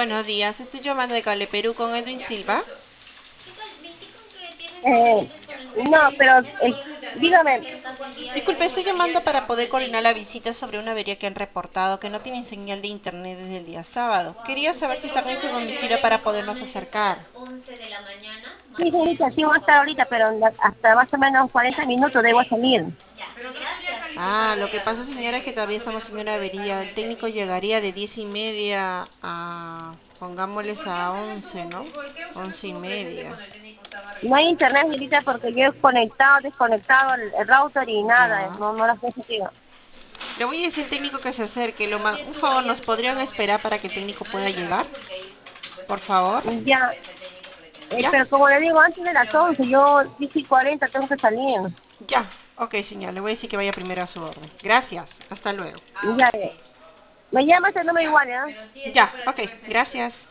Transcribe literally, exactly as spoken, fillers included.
Buenos días, estoy llamando de Cable Perú con Edwin Silva. Eh, no, pero eh, dígame, Disculpe, estoy llamando para poder coordinar la visita sobre una avería que han reportado que no tienen señal de internet desde el día sábado. Quería saber si están en su domicilio para podernos acercar. sí, señorita, sí voy a estar ahorita, pero la- hasta más o menos cuarenta minutos debo salir. Ah, lo que pasa, señora, es que todavía estamos en una avería. El técnico llegaría de diez y media a, pongámosles a once, ¿no? Once y media. No hay internet, señorita, porque yo he conectado, desconectado el, el router y nada, eh, Ya. no, no lo sé sentido. Le voy a decir al técnico que se acerque. Lo ma- un favor, ¿nos podrían esperar para que el técnico pueda llegar? Por favor. Ya, eh, ¿Ya? pero como le digo, antes de las once, yo diez y cuarenta tengo que salir. Ya. Ok, señor. Le voy a decir que vaya primero a su orden. Gracias. Hasta luego. Ya, eh. Me llama ese número igual, ¿eh? Ya. Ok. Gracias.